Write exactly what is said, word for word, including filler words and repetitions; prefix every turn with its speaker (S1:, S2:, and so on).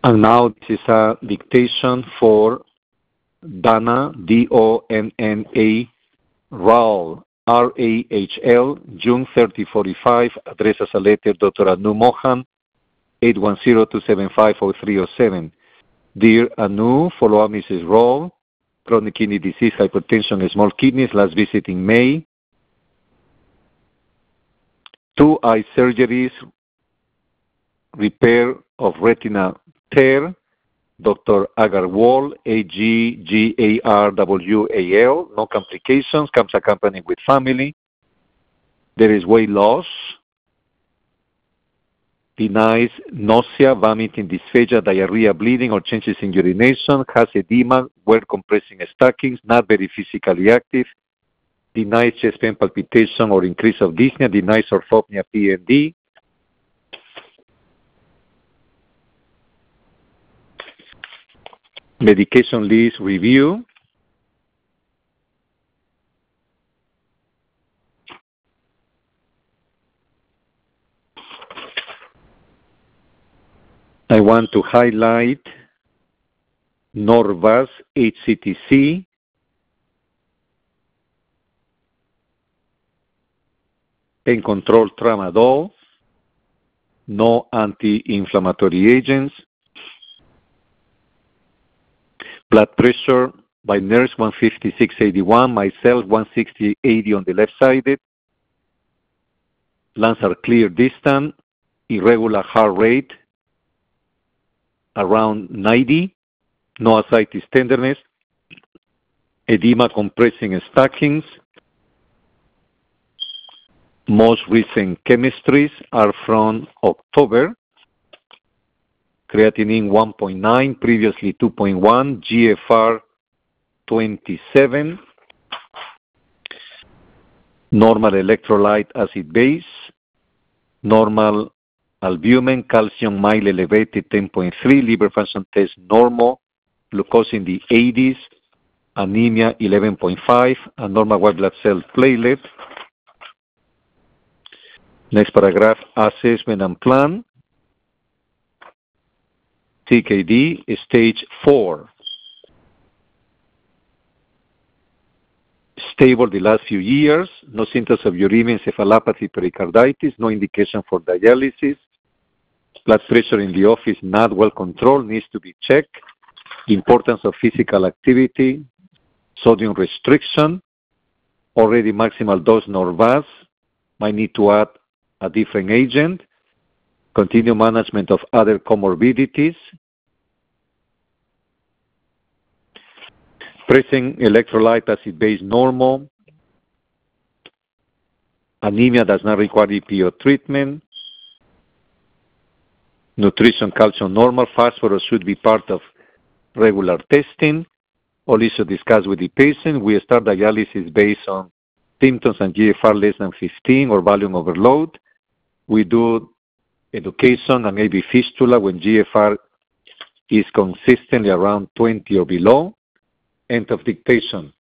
S1: And now this is a dictation for Donna, D O N N A, Rahl, R A H L, June thirtieth, forty-five, address as a letter, Doctor Anu Mohan, eight one zero, two seven five, zero three zero seven. Dear Anu, follow-up Missus Rahl, chronic kidney disease, hypertension, and small kidneys, last visit in May. Two eye surgeries, repair of retina tear, Doctor Agarwal, A G G A R W A L, no complications, comes accompanied with family. There is weight loss, denies nausea, vomiting, dysphagia, diarrhea, bleeding, or changes in urination, has edema, wear compressing stockings, not very physically active, denies chest pain, palpitation, or increase of dyspnea, denies orthopnea, P N D. Medication list review. I want to highlight Norvasc H C T C, pain control tramadol, no anti-inflammatory agents, blood pressure by nurse one fifty-six eighty-one, myself one sixty eighty on the left side, lungs are clear distant, irregular heart rate around ninety, no ascites tenderness, edema compressing stockings. Most recent chemistries are from October. Creatinine one point nine, previously two point one, G F R twenty-seven, normal electrolyte acid base, normal albumin, calcium mild elevated ten point three, liver function test normal, glucose in the eighties, anemia eleven point five, and normal white blood cell platelet. Next paragraph, assessment and plan. C K D, stage four. Stable the last few years, no symptoms of uremia, encephalopathy, pericarditis, no indication for dialysis. Blood pressure in the office not well controlled, needs to be checked. Importance of physical activity, sodium restriction, already maximal dose Norvasc, might need to add a different agent. Continue management of other comorbidities. Present electrolyte acid base normal. Anemia does not require E P O treatment. Nutrition calcium normal. Phosphorus should be part of regular testing. All issues discussed with the patient. We start dialysis based on symptoms and G F R less than fifteen or volume overload. We do education and A V fistula when G F R is consistently around twenty or below. End of dictation.